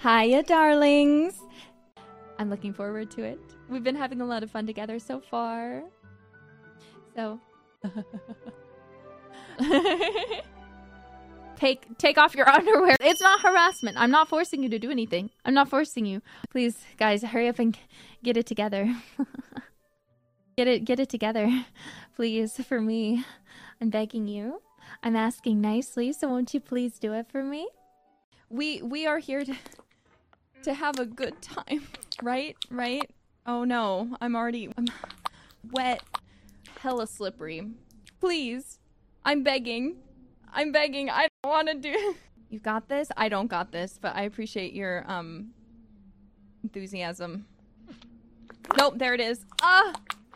Hiya, darlings. I'm looking forward to it. We've been having a lot of fun together so far. So... Take off your underwear. It's not harassment. I'm not forcing you to do anything. I'm not forcing you. Please, guys, hurry up and get it together. Get it together. Please, for me. I'm begging you. I'm asking nicely, so won't you please do it for me? We are here to have a good time. Right? Oh no, I'm wet. Hella slippery. Please. I'm begging. I don't want to do... You got this? I don't got this, but I appreciate your, enthusiasm. Nope, there it is. Ah!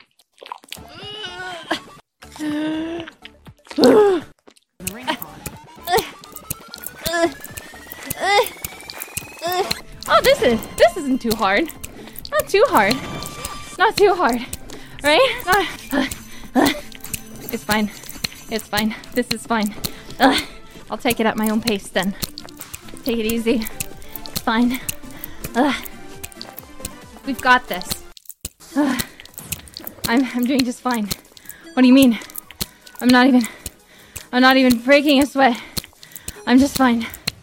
Oh, this isn't too hard. Not too hard. Not too hard. Right? It's fine. It's fine. This is fine. I'll take it at my own pace then. Take it easy. It's fine. We've got this. I'm doing just fine. What do you mean? I'm not even breaking a sweat. I'm just fine.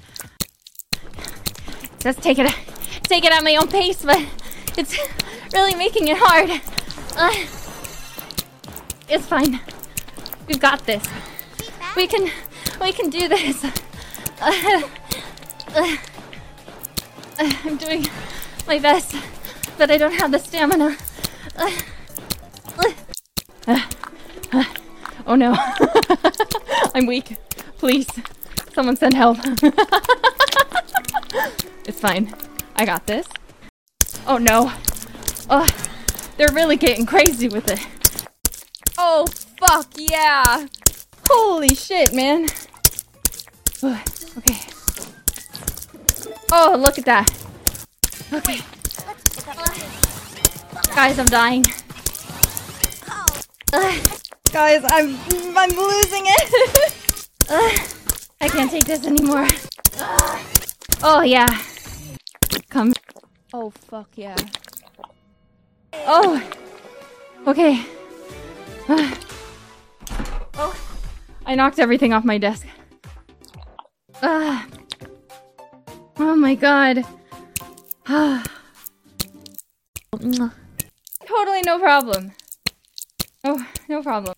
Just take it at my own pace, but it's really making it hard. It's fine. We've got this. We can do this. I'm doing my best, but I don't have the stamina. Oh no. I'm weak. Please. Someone send help. It's fine. I got this. Oh no. Oh, they're really getting crazy with it. Oh, fuck yeah. Holy shit, man. Okay. Oh, look at that. Okay. Guys, I'm dying. Guys, I'm losing it. I can't take this anymore. Oh, yeah. Come. Oh, fuck yeah. Oh. Okay. Oh. I knocked everything off my desk. Oh my god. Totally no problem. Oh, no problem.